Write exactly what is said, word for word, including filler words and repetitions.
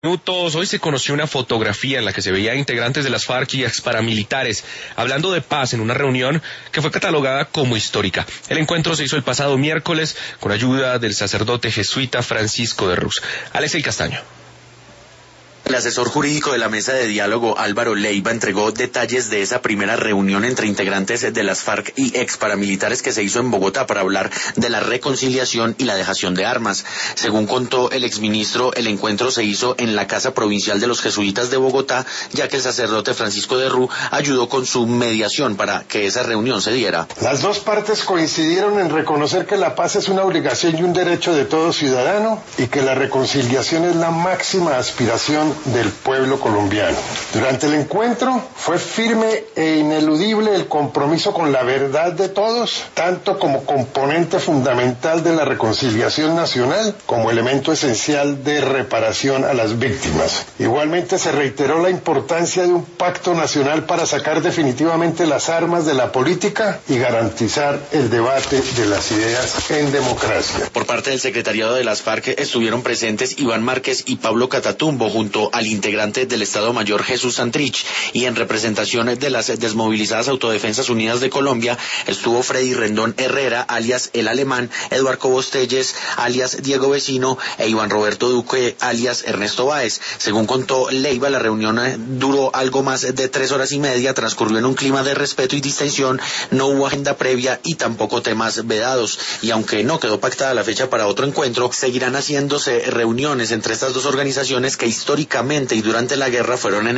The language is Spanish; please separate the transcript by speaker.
Speaker 1: Minutos. Hoy se conoció una fotografía en la que se veía a integrantes de las FARC y exparamilitares hablando de paz en una reunión que fue catalogada como histórica. El encuentro se hizo el pasado miércoles con ayuda del sacerdote jesuita Francisco de Rus. Alex El Castaño.
Speaker 2: El asesor jurídico de la mesa de diálogo, Álvaro Leiva, entregó detalles de esa primera reunión entre integrantes de las FARC y exparamilitares que se hizo en Bogotá para hablar de la reconciliación y la dejación de armas. Según contó el exministro, el encuentro se hizo en la Casa Provincial de los Jesuitas de Bogotá, ya que el sacerdote Francisco de Rus ayudó con su mediación para que esa reunión se diera.
Speaker 3: Las dos partes coincidieron en reconocer que la paz es una obligación y un derecho de todo ciudadano y que la reconciliación es la máxima aspiración del pueblo colombiano. Durante el encuentro fue firme e ineludible el compromiso con la verdad de todos, tanto como componente fundamental de la reconciliación nacional como elemento esencial de reparación a las víctimas. Igualmente se reiteró la importancia de un pacto nacional para sacar definitivamente las armas de la política y garantizar el debate de las ideas en democracia.
Speaker 2: Por parte del secretariado de las FARC estuvieron presentes Iván Márquez y Pablo Catatumbo junto al integrante del Estado Mayor Jesús Santrich, y en representación de las desmovilizadas Autodefensas Unidas de Colombia estuvo Freddy Rendón Herrera, alias El Alemán, Eduardo Bostelles, alias Diego Vecino, e Iván Roberto Duque, alias Ernesto Báez. Según contó Leiva, la reunión duró algo más de tres horas y media, transcurrió en un clima de respeto y distensión, no hubo agenda previa y tampoco temas vedados, y aunque no quedó pactada la fecha para otro encuentro, seguirán haciéndose reuniones entre estas dos organizaciones que históricamente y durante la guerra fueron enemigos.